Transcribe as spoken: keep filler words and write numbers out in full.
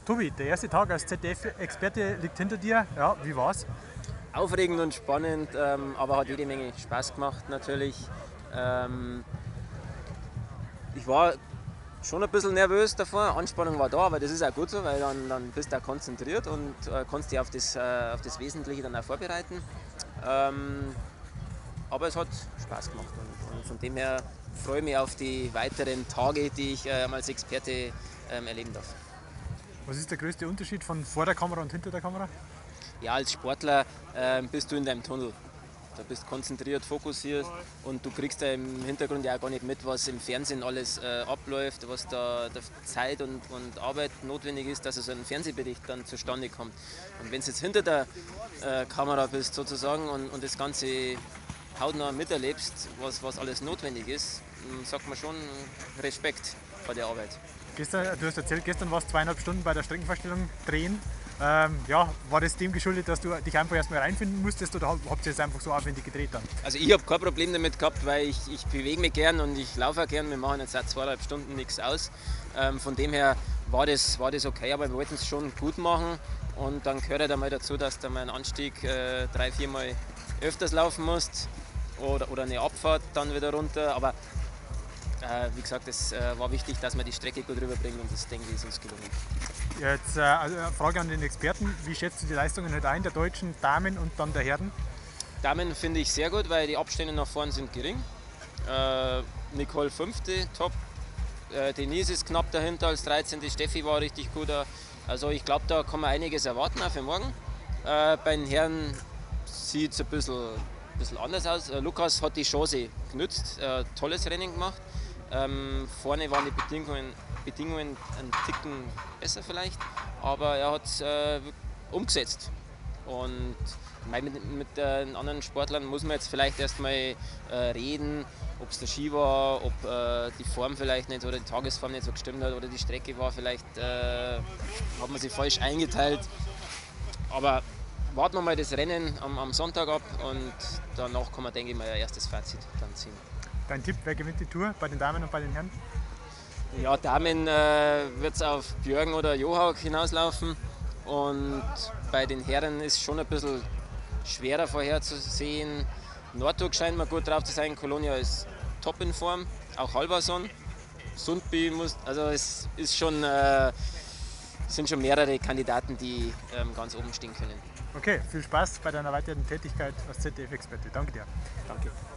Tobi, der erste Tag als Z D F-Experte liegt hinter dir. Ja, wie war's? Aufregend und spannend, ähm, aber hat jede Menge Spaß gemacht natürlich. Ähm, ich war schon ein bisschen nervös davor, Anspannung war da, aber das ist auch gut so, weil dann, dann bist du auch konzentriert und äh, kannst dich auf das, äh, auf das Wesentliche dann auch vorbereiten. Ähm, aber es hat Spaß gemacht und, und von dem her freue ich mich auf die weiteren Tage, die ich äh, als Experte ähm, erleben darf. Was ist der größte Unterschied von vor der Kamera und hinter der Kamera? Ja, als Sportler äh, bist du in deinem Tunnel. Da bist konzentriert, fokussiert und du kriegst da im Hintergrund ja auch gar nicht mit, was im Fernsehen alles äh, abläuft, was da, da Zeit und, und Arbeit notwendig ist, dass so ein Fernsehbericht dann zustande kommt. Und wenn du jetzt hinter der äh, Kamera bist sozusagen und, und das Ganze hautnah miterlebst, was, was alles notwendig ist, sagt man schon Respekt vor der Arbeit. Gestern, du hast erzählt, gestern warst du zweieinhalb Stunden bei der Streckenvorstellung drehen. Ähm, ja, war das dem geschuldet, dass du dich einfach erstmal reinfinden musstest oder habt ihr es einfach so aufwendig gedreht dann? Also ich habe kein Problem damit gehabt, weil ich, ich bewege mich gern und ich laufe auch gern. Wir machen jetzt seit zweieinhalb Stunden nichts aus. Ähm, von dem her war das, war das okay, aber wir wollten es schon gut machen. Und dann gehört halt einmal dazu, dass du mal einen Anstieg äh, drei, viermal öfters laufen musst oder, oder eine Abfahrt dann wieder runter. Aber äh, wie gesagt, es äh, war wichtig, dass wir die Strecke gut rüberbringen und das, denke ich, ist uns gelungen. Jetzt äh, also eine Frage an den Experten. Wie schätzt du die Leistungen heute ein, der deutschen Damen und dann der Herren? Damen finde ich sehr gut, weil die Abstände nach vorn sind gering. Äh, Nicole fünfte, top. Äh, Denise ist knapp dahinter als dreizehnte. Steffi war richtig gut. Also ich glaube, da kann man einiges erwarten auch für morgen. Äh, bei den Herren sieht es ein bisschen, ein bisschen anders aus. Äh, Lukas hat die Chance genützt, äh, tolles Rennen gemacht. Ähm, vorne waren die Bedingungen, Bedingungen ein Ticken besser vielleicht, aber er hat es äh, umgesetzt. Und mit, mit den anderen Sportlern muss man jetzt vielleicht erstmal äh, reden, ob es der Ski war, ob äh, die Form vielleicht nicht oder die Tagesform nicht so gestimmt hat oder die Strecke war vielleicht, äh, hat man sie falsch eingeteilt. Aber warten wir mal das Rennen am, am Sonntag ab und danach kann man, denke ich mal, ein erstes Fazit dann ziehen. Dein Tipp, wer gewinnt die Tour bei den Damen und bei den Herren? Ja, Damen äh, wird es auf Björgen oder Johaug hinauslaufen und bei den Herren ist schon ein bisschen schwerer vorherzusehen. Nordturk scheint mir gut drauf zu sein, Colonia ist top in Form, auch Halvarsson. Sundby muss, also es ist schon, äh, sind schon mehrere Kandidaten, die ähm, ganz oben stehen können. Okay, viel Spaß bei deiner weiteren Tätigkeit als Z D F-Experte. Danke dir. Danke.